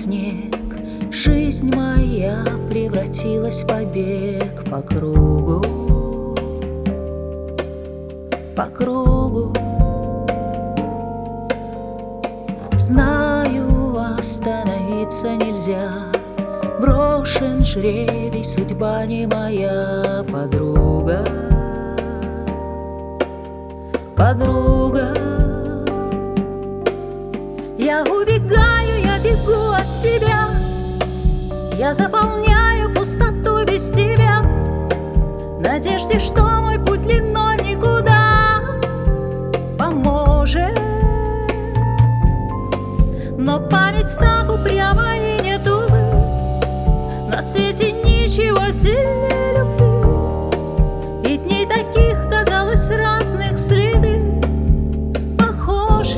снег. Жизнь моя превратилась в побег по кругу, по кругу. Знаю, остановиться нельзя. Брошен жребий, судьба не моя подруга, подруга. Я убегаю, я бегу от себя. Я заполняю пустоту без тебя, в надежде, что мой путь длинной никуда поможет. Но память так упряма и нет, увы, на свете ничего сильнее любви. И дней таких, казалось, разных следы похожи.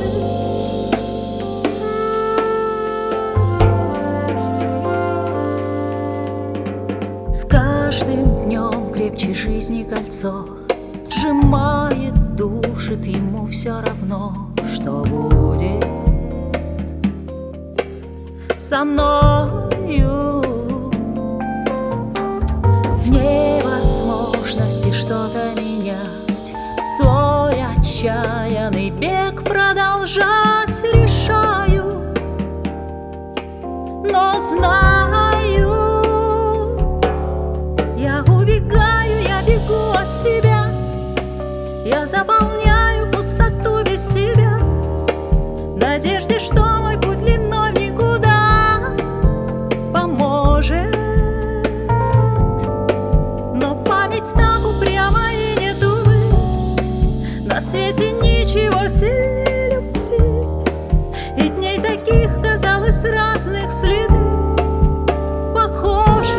С каждым днем крепче жизни кольцо сжимает, душит, ему все равно, что будет со мною. В невозможности что-то менять, свой отчаянный бег продолжать решаю. Но знаю, я убегаю, я бегу от себя. Я заполняю пустоту без тебя, в надежде, что мой путь длинной никуда поможет. Но память так упряма и нет, увы, на свете ничего сильнее любви. И дней таких, казалось, разных следы похожи.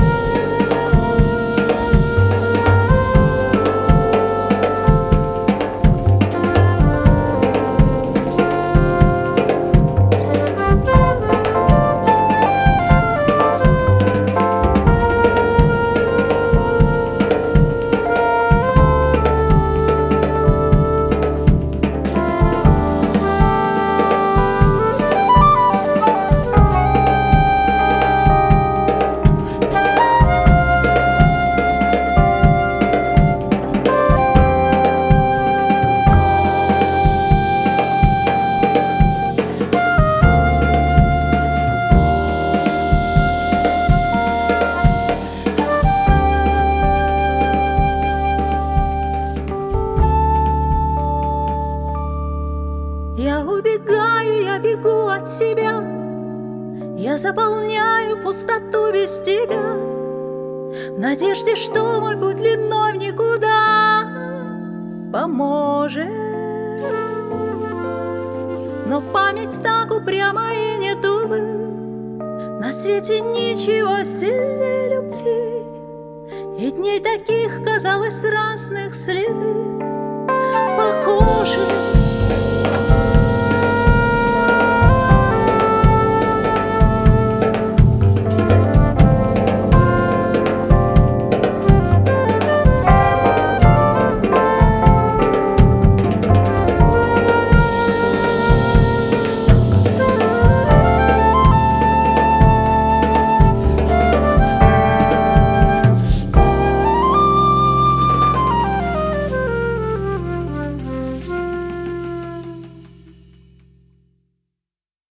Я убегаю, я бегу от себя. Я заполняю пустоту без тебя, в надежде, что мой путь длинной в никуда поможет. Но память так упряма и нет, увы, на свете ничего сильнее любви. И дней таких, казалось, разных следы похожи.